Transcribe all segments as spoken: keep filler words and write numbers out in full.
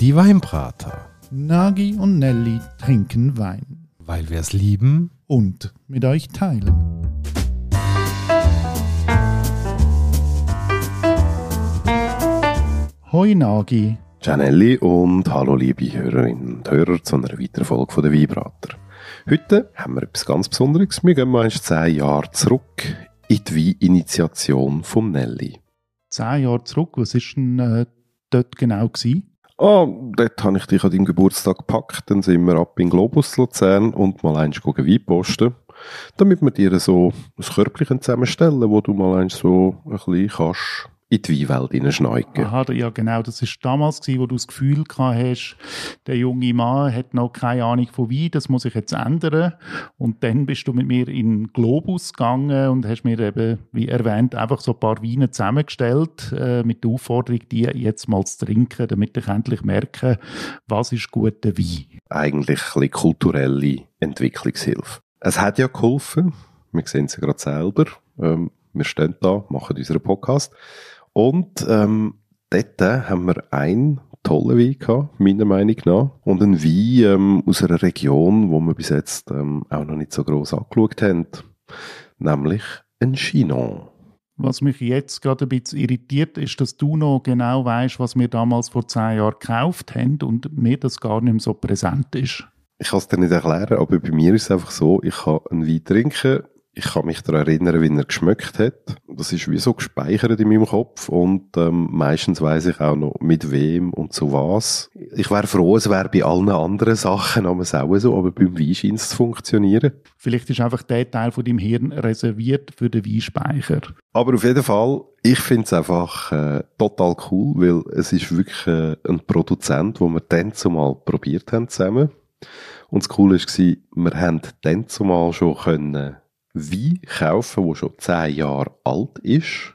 Die Weinbrater. Nagi und Nelly trinken Wein. Weil wir es lieben und mit euch teilen. Hoi Nagi. Ciao Nelly und hallo liebe Hörerinnen und Hörer zu einer weiteren Folge von der Weinbrater. Heute haben wir etwas ganz Besonderes. Wir gehen mal zehn Jahre zurück in die Weininitiation von Nelly. Zehn Jahre zurück, was war denn äh, dort genau gewesen? Ah, dort habe ich dich an deinem Geburtstag gepackt, dann sind wir ab in Globus Luzern und mal eins Wein posten, damit wir dir so ein Körbchen zusammenstellen, wo du mal eins so ein bisschen kannst in die Weinwelt hineinschneiden. Aha, ja genau, das war damals, gewesen, wo du das Gefühl gehabt hast, der junge Mann hat noch keine Ahnung von Wein, das muss ich jetzt ändern. Und dann bist du mit mir in den Globus gegangen und hast mir eben, wie erwähnt, einfach so ein paar Weine zusammengestellt, äh, mit der Aufforderung, die jetzt mal zu trinken, damit ich endlich merke, was ist guter Wein. Eigentlich ein bisschen kulturelle Entwicklungshilfe. Es hat ja geholfen, wir sehen es ja gerade selber, ähm, wir stehen da, machen unseren Podcast. Und ähm, dort haben wir einen tollen Wein gehabt, meiner Meinung nach. Und einen Wein ähm, aus einer Region, wo wir bis jetzt ähm, auch noch nicht so gross angeschaut haben. Nämlich ein Chinon. Was mich jetzt gerade ein bisschen irritiert, ist, dass du noch genau weißt, was wir damals vor zehn Jahren gekauft haben und mir das gar nicht mehr so präsent ist. Ich kann es dir nicht erklären, aber bei mir ist es einfach so, ich kann einen Wein trinken. Ich kann mich daran erinnern, wie er geschmeckt hat. Das ist wie so gespeichert in meinem Kopf und ähm, meistens weiss ich auch noch, mit wem und zu was. Ich wäre froh, es wäre bei allen anderen Sachen auch so, aber beim Wein scheint es zu funktionieren. Vielleicht ist einfach der Teil von deinem Hirn reserviert für den Weinspeicher. Aber auf jeden Fall, ich finde es einfach äh, total cool, weil es ist wirklich äh, ein Produzent, den wir dann zumal probiert haben zusammen. Und das Coole war, wir haben dann zumal schon können Wein kaufen, der schon zehn Jahre alt ist.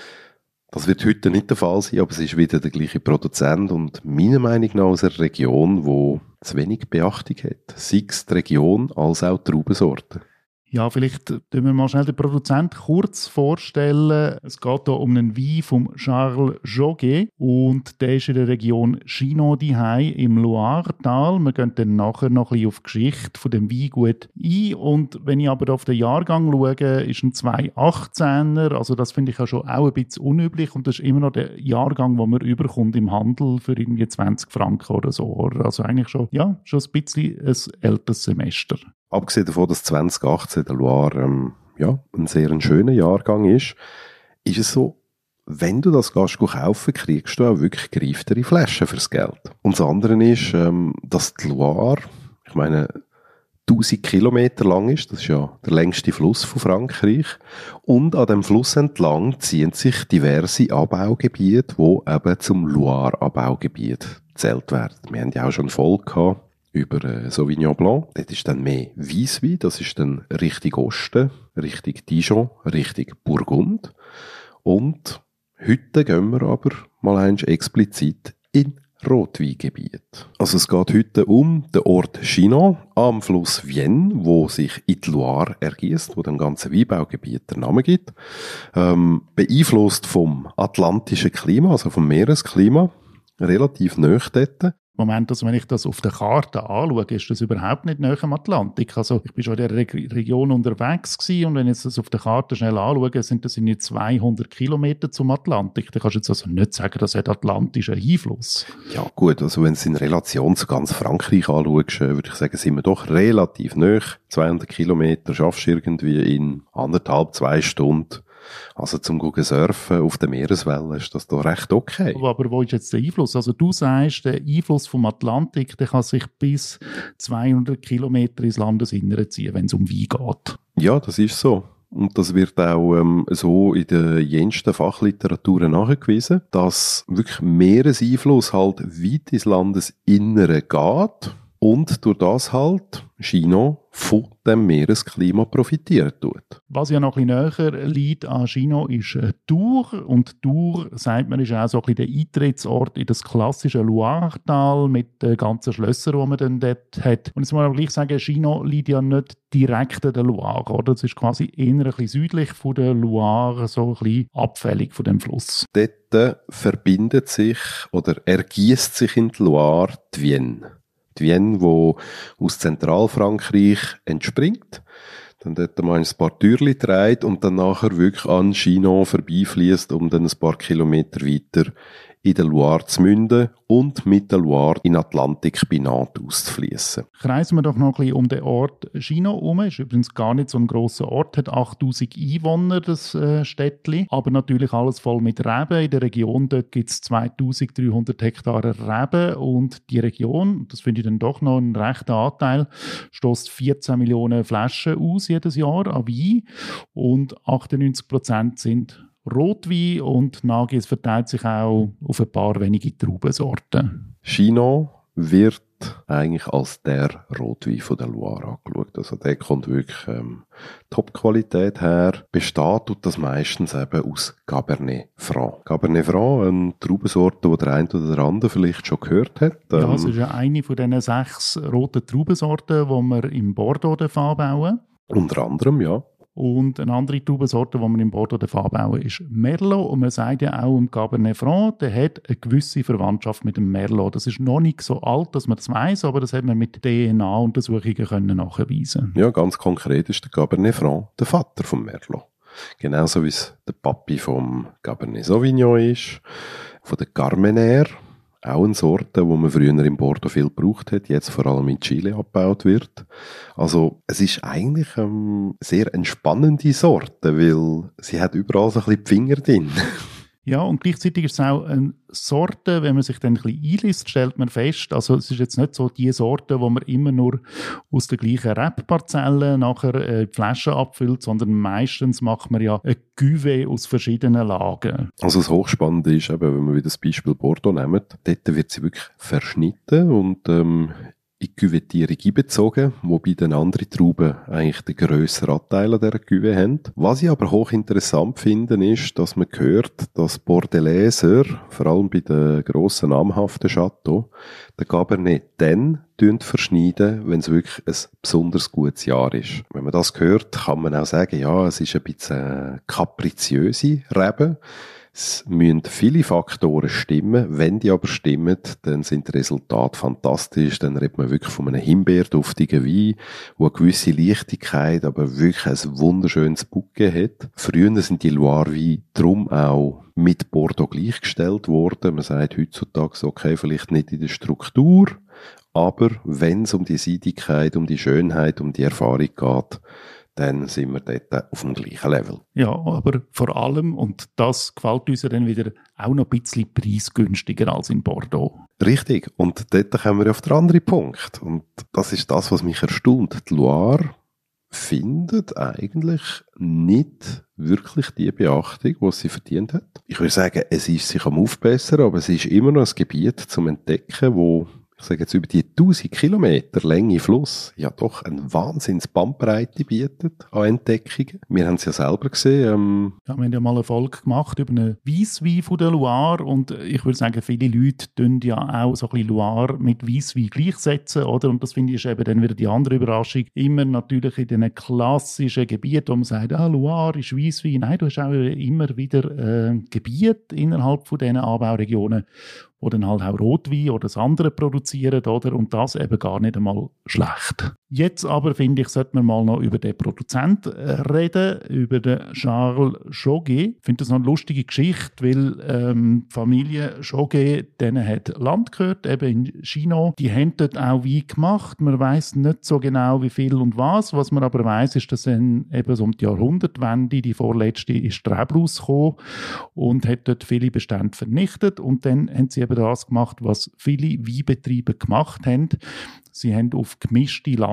Das wird heute nicht der Fall sein, aber es ist wieder der gleiche Produzent und meiner Meinung nach aus einer Region, die zu wenig Beachtung hat. Sei es die Region als auch die Traubensorten. Ja, vielleicht tun wir mal schnell den Produzent kurz vorstellen. Es geht hier um einen Wein von Charles Joguet und der ist in der Region Chinon daheim im Loiretal. Wir gehen dann nachher noch ein bisschen auf die Geschichte von dem Weingut ein. Und wenn ich aber auf den Jahrgang schaue, ist ein zweitausendachtzehner, also das finde ich ja schon auch ein bisschen unüblich und das ist immer noch der Jahrgang, den man überkommt im Handel für irgendwie zwanzig Franken oder so. Also eigentlich schon, ja, schon ein bisschen ein älteres Semester. Abgesehen davon, dass zwanzig achtzehn der Loire ähm, ja, ein sehr schöner Jahrgang ist, ist es so, wenn du das gehst, kaufen, kriegst du auch wirklich gereiftere Flaschen fürs Geld. Und das andere ist, ähm, dass die Loire, ich meine, tausend Kilometer lang ist, das ist ja der längste Fluss von Frankreich, und an dem Fluss entlang ziehen sich diverse Abbaugebiete, die eben zum Loire-Abbaugebiet gezählt werden. Wir haben ja auch schon eine Folge gehabt über äh, Sauvignon Blanc. Dort ist dann mehr Weisswein, das ist dann Richtung Osten, Richtung Dijon, Richtung Burgund. Und heute gehen wir aber mal eins explizit in Rotweingebiet. Also es geht heute um den Ort Chinon am Fluss Vienne, wo sich in die Loire ergießt, wo dem ganzen Weinbaugebiet den Namen gibt. Ähm, beeinflusst vom atlantischen Klima, also vom Meeresklima, relativ nahe dort. Moment, also wenn ich das auf der Karte anschaue, ist das überhaupt nicht nahe am Atlantik. Also ich bin schon in der Re- Region unterwegs gewesen und wenn ich das auf der Karte schnell anschaue, sind das nicht zweihundert Kilometer zum Atlantik. Da kannst du jetzt also nicht sagen, das hat atlantischen Einfluss. Ja gut, also wenn du es in Relation zu ganz Frankreich anschaust, würde ich sagen, sind wir doch relativ nahe. zweihundert Kilometer schaffst du irgendwie in anderthalb, zwei Stunden. Also zum Gucken surfen auf der Meereswelle ist das doch recht okay. Aber wo ist jetzt der Einfluss? Also du sagst, der Einfluss vom Atlantik, der kann sich bis zweihundert Kilometer ins Landesinnere ziehen, wenn es um Wein geht. Ja, das ist so. Und das wird auch ähm, so in der jensten Fachliteratur nachgewiesen, dass wirklich Meereseinfluss halt weit ins Landesinnere geht. und durch das halt Chinon von dem Meeresklima profitieren tut. Was ja noch ein bisschen näher liegt an Chinon ist äh, Tours. Und Tours, sagt man, ist auch so ein bisschen der Eintrittsort in das klassische Loiretal mit den ganzen Schlössern, die man dann dort hat. Und jetzt muss man aber gleich sagen, Chinon liegt ja nicht direkt an der Loire, oder? Das ist quasi eher ein bisschen südlich von der Loire, so ein bisschen abfällig von dem Fluss. Dort verbindet sich oder ergießt sich in die Loire die Vienne. Die Vienne, die aus Zentralfrankreich entspringt, dann dort mal ein paar Türchen dreht und dann nachher wirklich an Chinon vorbeifliesst, um dann ein paar Kilometer weiter in der Loire zu münden und mit der Loire in den Atlantik binat auszufließen. Kreisen wir doch noch ein bisschen um den Ort Chinon herum. Ist übrigens gar nicht so ein grosser Ort, hat achttausend Einwohner, das äh, Städtchen. Aber natürlich alles voll mit Reben. In der Region dort gibt es zweitausenddreihundert Hektar Reben und die Region, das finde ich dann doch noch einen rechten Anteil, stößt vierzehn Millionen Flaschen aus jedes Jahr an Wein und achtundneunzig Prozent sind Rotwein und Nagis verteilt sich auch auf ein paar wenige Traubensorten. Chinon wird eigentlich als der Rotwein von der Loire angeschaut. Also der kommt wirklich ähm, Top-Qualität her. Besteht tut das meistens eben aus Cabernet Franc. Cabernet Franc, eine Traubensorte, die der eine oder der andere vielleicht schon gehört hat. Ähm, ja, es ist ja eine von diesen sechs roten Traubensorten, die wir im Bordeaux anbauen. Unter anderem, ja. Und eine andere Traubensorte, die wir im Bordeaux anbauen, ist Merlot. Und man sagt ja auch im Cabernet Franc, der hat eine gewisse Verwandtschaft mit dem Merlot. Das ist noch nicht so alt, dass man das weiss, aber das hat man mit D N A-Untersuchungen nachweisen. Ja, ganz konkret ist der Cabernet Franc der Vater vom Merlot. Genauso wie es der Papi vom Cabernet Sauvignon ist, von der Carmenère. Auch eine Sorte, die man früher im Bordeaux viel gebraucht hat, jetzt vor allem in Chile abgebaut wird. Also es ist eigentlich ähm, sehr eine spannende Sorte, weil sie hat überall so ein bisschen die Finger drin. Ja, und gleichzeitig ist es auch eine Sorte, wenn man sich dann ein bisschen einliest, stellt man fest, also es ist jetzt nicht so die Sorte, wo man immer nur aus der gleichen Rebparzelle nachher äh, die Flaschen abfüllt, sondern meistens macht man ja ein Cuvée aus verschiedenen Lagen. Also das Hochspannende ist eben, wenn wir wieder das Beispiel Bordeaux nehmen, dort wird sie wirklich verschnitten und ähm, in die Cuvetiere einbezogen, wobei dann andere Trauben eigentlich den grösseren Anteil an dieser Cuvée haben. Was ich aber hochinteressant finde, ist, dass man hört, dass Bordelaiser, vor allem bei den grossen namhaften Chateaux, den Cabernet dann verschneiden, wenn es wirklich ein besonders gutes Jahr ist. Wenn man das hört, kann man auch sagen, ja, es ist ein bisschen kapriziöse Rebe. Es müssen viele Faktoren stimmen. Wenn die aber stimmen, dann sind die Resultate fantastisch. Dann redet man wirklich von einem himbeerduftigen Wein, der eine gewisse Leichtigkeit, aber wirklich ein wunderschönes Bouquet hat. Früher sind die Loire-Weine darum auch mit Bordeaux gleichgestellt worden. Man sagt heutzutage, okay, vielleicht nicht in der Struktur, aber wenn es um die Seidigkeit, um die Schönheit, um die Erfahrung geht, dann sind wir dort auf dem gleichen Level. Ja, aber vor allem, und das gefällt uns ja dann wieder, auch noch ein bisschen preisgünstiger als in Bordeaux. Richtig, und dort kommen wir auf den anderen Punkt. Und das ist das, was mich erstaunt. Die Loire findet eigentlich nicht wirklich die Beachtung, die sie verdient hat. Ich würde sagen, es ist sich am Aufbessern, aber es ist immer noch ein Gebiet zum Entdecken, wo ich sage jetzt über die tausend Kilometer Länge Fluss ja doch eine Wahnsinns-Bandbreite bietet an Entdeckungen. Wir haben es ja selber gesehen. Ähm ja, wir haben ja mal eine Folge gemacht über einen Weisswein von der Loire und ich würde sagen, viele Leute tun ja auch so ein bisschen Loire mit Weisswein gleichsetzen, oder? Und das finde ich ist eben dann wieder die andere Überraschung. Immer natürlich in diesen klassischen Gebieten, wo man sagt, ah, Loire ist Weisswein. Nein, du hast auch immer wieder äh, Gebiete innerhalb von diesen Anbauregionen, die dann halt auch Rotwein oder das andere produzieren, oder? Und das eben gar nicht einmal schlecht. Jetzt aber, finde ich, sollte man mal noch über den Produzenten reden, über den Charles Joguet. Ich finde das noch eine lustige Geschichte, weil ähm, die Familie Joguet, denen hat Land gehört, eben in Chinon. Die haben dort auch Wein gemacht. Man weiss nicht so genau, wie viel und was. Was man aber weiss, ist, dass dann eben so um die Jahrhundertwende, die vorletzte, ist Reblaus gekommen und hat dort viele Bestände vernichtet. Und dann haben sie eben das gemacht, was viele Weinbetriebe gemacht haben. Sie haben auf gemischte Landschaften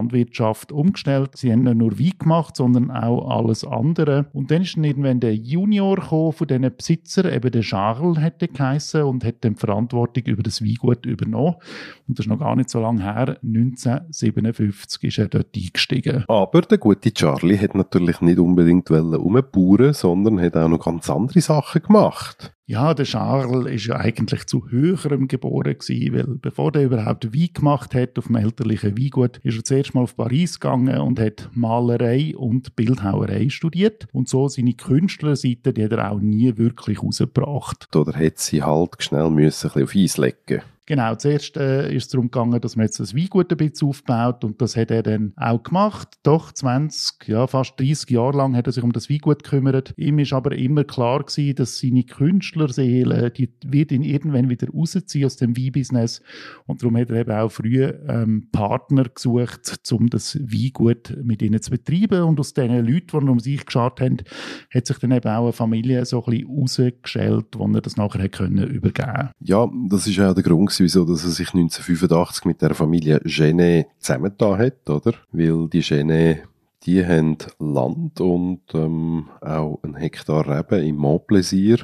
Landwirtschaft umgestellt. Sie haben nicht nur Wein gemacht, sondern auch alles andere. Und dann ist dann irgendwann der Junior gekommen von diesen Besitzer, eben der Charles hätte geheissen, und hat dann die Verantwortung über das Weingut übernommen. Und das ist noch gar nicht so lange her. neunzehnhundertsiebenundfünfzig ist er dort eingestiegen. Aber der gute Charlie hat natürlich nicht unbedingt umbauen, sondern hat auch noch ganz andere Sachen gemacht. Ja, der Charles ist ja eigentlich zu Höherem geboren gewesen, weil bevor er überhaupt Wein gemacht hat auf dem elterlichen Weingut, ist er zuerst mal auf Paris gegangen und hat Malerei und Bildhauerei studiert. Und so seine Künstlerseite, die hat er auch nie wirklich rausgebracht. Oder hat sie halt schnell müssen ein bisschen auf Eis legen. Genau, zuerst äh, ist es darum gegangen, dass man jetzt das Weingut ein bisschen aufbaut, und das hat er dann auch gemacht. Doch zwanzig, ja fast dreissig Jahre lang hat er sich um das Weingut gekümmert. Ihm ist aber immer klar gewesen, dass seine Künstlerseele, die wird ihn irgendwann wieder rausziehen aus dem Weinbusiness, und darum hat er eben auch früh ähm, Partner gesucht, um das Weingut mit ihnen zu betreiben, und aus den Leuten, die er um sich geschaut haben, hat sich dann eben auch eine Familie so ein bisschen rausgestellt, wo er das nachher hat können übergeben. Ja, das ist auch der Grund, wieso dass er sich neunzehnhundertfünfundachtzig mit der Familie Genet zusammengetan hat, oder? Weil die Genet, die haben Land und ähm, auch einen Hektar Reben im Montplaisir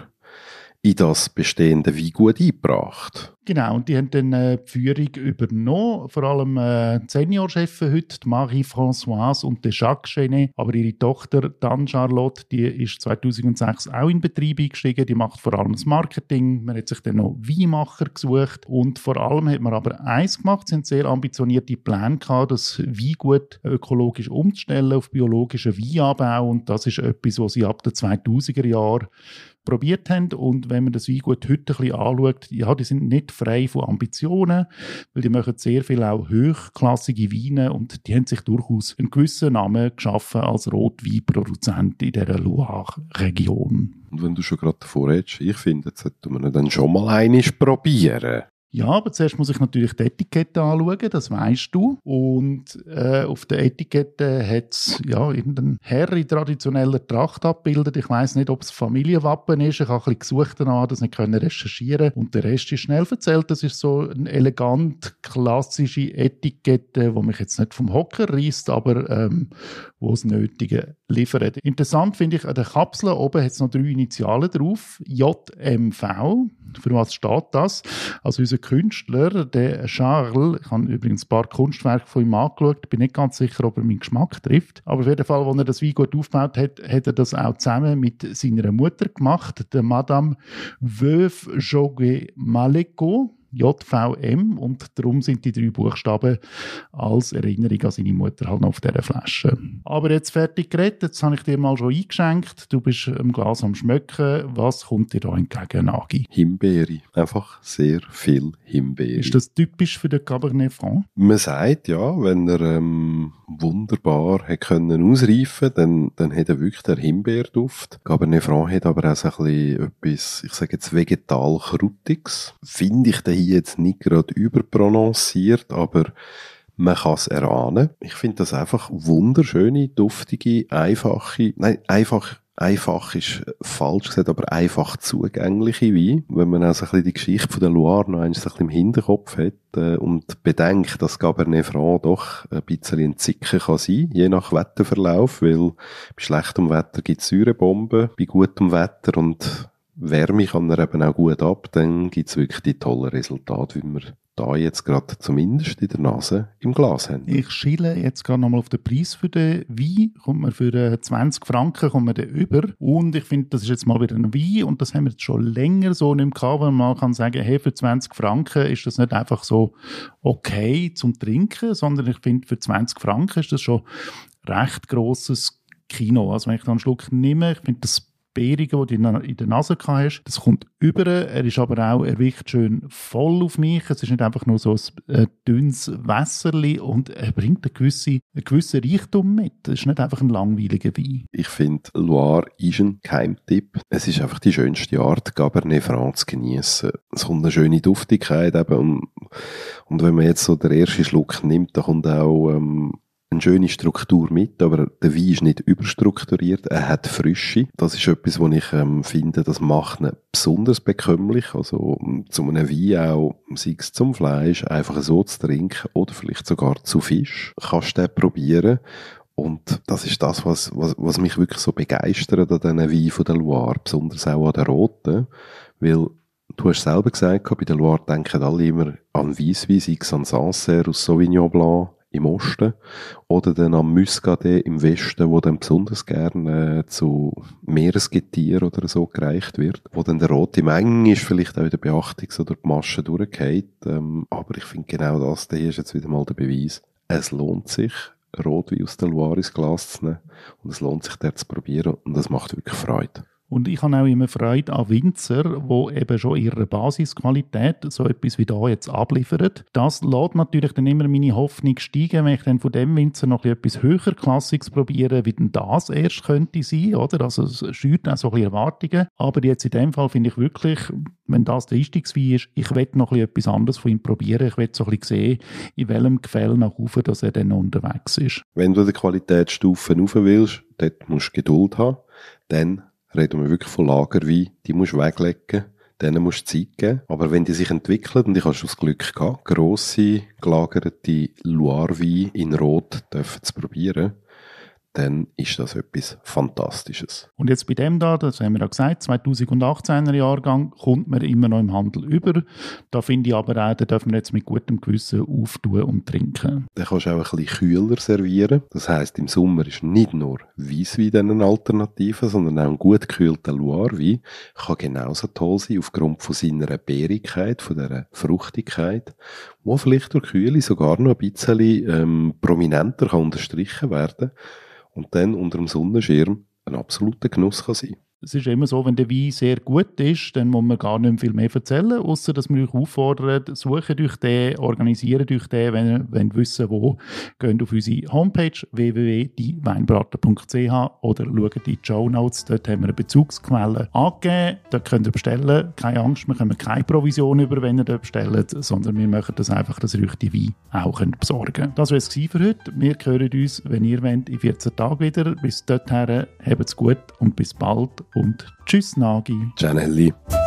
in das bestehende Weingut eingebracht. Genau, und die haben dann äh, die Führung übernommen, vor allem äh, die Seniorchefin heute, die Marie-Françoise und der Jacques Genet. Aber ihre Tochter, dann Charlotte, die ist zweitausendsechs auch in Betrieb eingestiegen, die macht vor allem das Marketing. Man hat sich dann noch Weinmacher gesucht, und vor allem hat man aber eins gemacht, sie haben sehr ambitionierte Pläne gehabt, das Weingut ökologisch umzustellen auf biologischen Weinanbau, und das ist etwas, was sie ab den zweitausender Jahren probiert haben. Und wenn man das Weingut heute ein bisschen anschaut, ja, die sind nicht frei von Ambitionen, weil die machen sehr viel auch hochklassige Weine, und die haben sich durchaus einen gewissen Namen geschaffen als Rotweinproduzent in dieser Loire-Region. Und wenn du schon gerade davor redest, ich finde, jetzt sollten wir dann schon mal einmal probieren. Ja, aber zuerst muss ich natürlich die Etikette anschauen, das weisst du. Und äh, auf der Etikette hat es ja, irgendein Herr in traditioneller Tracht abgebildet. Ich weiss nicht, ob es Familienwappen ist. Ich habe ein bisschen gesucht danach, das nicht können recherchieren. Und der Rest ist schnell erzählt. Das ist so eine elegant klassische Etikette, die mich jetzt nicht vom Hocker reißt, aber ähm, wo das Nötige liefert. Interessant finde ich, an der Kapsel oben hat es noch drei Initialen drauf. J M V. Für was steht das? Also unser Künstler, der Charles, ich habe übrigens ein paar Kunstwerke von ihm angeschaut, bin nicht ganz sicher, ob er meinen Geschmack trifft. Aber auf jeden Fall, als er das Weingut aufgebaut hat, hat er das auch zusammen mit seiner Mutter gemacht, der Madame Veuve Joguet Maleko. J V M, und darum sind die drei Buchstaben als Erinnerung an seine Mutter halt noch auf dieser Flasche. Aber jetzt fertig geredet, jetzt habe ich dir mal schon eingeschenkt, du bist im Glas am Schmecken. Was kommt dir da entgegen, Nagi? Himbeere, einfach sehr viel Himbeere. Ist das typisch für den Cabernet Franc? Man sagt, ja, wenn er ähm, wunderbar hat können ausreifen, dann, dann hat er wirklich den Himbeerduft. Cabernet Franc hat aber auch so ein bisschen etwas, ich sage jetzt vegetal-krutiges. Finde ich den jetzt nicht gerade überprononciert, aber man kann es erahnen. Ich finde das einfach wunderschöne, duftige, einfache, nein, einfach, einfach ist falsch gesagt, aber einfach zugängliche Wein. Wenn man auch so ein bisschen die Geschichte von der Loire noch ein bisschen im Hinterkopf hat äh, und bedenkt, dass Cabernet Franc doch ein bisschen ein Zicken kann sein, je nach Wetterverlauf, weil bei schlechtem Wetter gibt es Säurebomben, bei gutem Wetter und Wärme kann er eben auch gut ab, dann gibt es wirklich die tollen Resultate, wie wir da jetzt gerade zumindest in der Nase im Glas haben. Ich schiele jetzt gerade nochmal auf den Preis für den Wein. Kommt man für zwanzig Franken kommt man den über. Und ich finde, das ist jetzt mal wieder ein Wein, und das haben wir jetzt schon länger so nicht mehr gehabt, wo man mal kann sagen, hey, für zwanzig Franken ist das nicht einfach so okay zum Trinken, sondern ich finde, für zwanzig Franken ist das schon recht grosses Kino. Also wenn ich da einen Schluck nehme, ich finde das Beerige, die du in der Nase hast. Das kommt über. Er ist aber auch, er wirkt schön voll auf mich. Es ist nicht einfach nur so ein äh, dünnes Wässerli, und er bringt eine gewisse, einen gewissen Reichtum mit. Es ist nicht einfach ein langweiliger Wein. Ich finde, Loire ist ein Geheimtipp. Es ist einfach die schönste Art, Cabernet Franc zu geniessen. Es kommt eine schöne Duftigkeit eben. Und, und wenn man jetzt so den ersten Schluck nimmt, dann kommt auch ähm, eine schöne Struktur mit, aber der Wein ist nicht überstrukturiert, er hat Frische. Das ist etwas, was ich ähm, finde, das macht ihn besonders bekömmlich. Also zu einem Wein auch, sei es zum Fleisch, einfach so zu trinken oder vielleicht sogar zu Fisch, kannst du den probieren. Und das ist das, was, was, was mich wirklich so begeistert an diesen Weinen von der Loire, besonders auch an den roten, weil du hast selber gesagt, bei der Loire denken alle immer an Weisswein, sei es an Sancerre aus Sauvignon Blanc im Osten oder dann an Muscadet im Westen, wo dann besonders gerne äh, zu Meeresgetier oder so gereicht wird, wo dann der rote Menge ist vielleicht auch in der Beachtungs- oder die Masche durchgeht. Ähm, aber ich finde genau das, der hier ist jetzt wieder mal der Beweis. Es lohnt sich, Rotwein aus der Loire ins Glas zu nehmen und es lohnt sich, der zu probieren und das macht wirklich Freude. Und ich habe auch immer Freude an Winzer, die eben schon ihre Basisqualität so etwas wie da jetzt abliefern. Das lässt natürlich dann immer meine Hoffnung steigen, wenn ich dann von dem Winzer noch etwas höherklassiges probiere, wie denn das erst könnte sein, oder? Also es schürt auch so ein bisschen Erwartungen. Aber jetzt in dem Fall finde ich wirklich, wenn das der Einstiegswein ist, ich will noch etwas anderes von ihm probieren. Ich will so ein bisschen sehen, in welchem Gefälle nach oben, dass er dann unterwegs ist. Wenn du die Qualitätsstufen rauf willst, dort musst du Geduld haben, dann reden wir wirklich von Lagerwein, die musst du weglegen, denen musst du Zeit geben. Aber wenn die sich entwickeln, und ich habe schon das Glück gehabt, grosse, gelagerte Loire-Weine in Rot dürfen zu probieren, dann ist das etwas Fantastisches. Und jetzt bei dem da, das haben wir ja gesagt, zweitausendachtzehner Jahrgang, kommt man immer noch im Handel über. Da finde ich aber auch, da dürfen wir jetzt mit gutem Gewissen auftun und trinken. Den kannst du auch ein bisschen kühler servieren. Das heisst, im Sommer ist nicht nur Weisswein eine Alternative, sondern auch ein gut gekühlter Loire-Wein kann genauso toll sein, aufgrund von seiner Beerigkeit, von dieser Fruchtigkeit, wo vielleicht durch Kühle sogar noch ein bisschen ähm, prominenter kann unterstrichen werden und dann unter dem Sonnenschirm ein absoluter Genuss kann sein. Es ist immer so, wenn der Wein sehr gut ist, dann muss man gar nicht viel mehr erzählen, ausser dass wir euch auffordern, sucht euch den, organisiert euch den, wenn ihr wollt wissen wo, geht auf unsere Homepage w w w punkt die weinbraten punkt c h oder schaut in die Shownotes, dort haben wir eine Bezugsquelle angegeben, dort könnt ihr bestellen, keine Angst, wir können keine Provision über, wenn ihr dort bestellt, sondern wir machen das einfach, dass ihr euch die Weine auch könnt besorgen könnt. Das war es für heute, wir hören uns, wenn ihr wollt, in vierzehn Tagen wieder, bis dorthin, habt's gut und bis bald. Und tschüss, Nagi. Gianelli.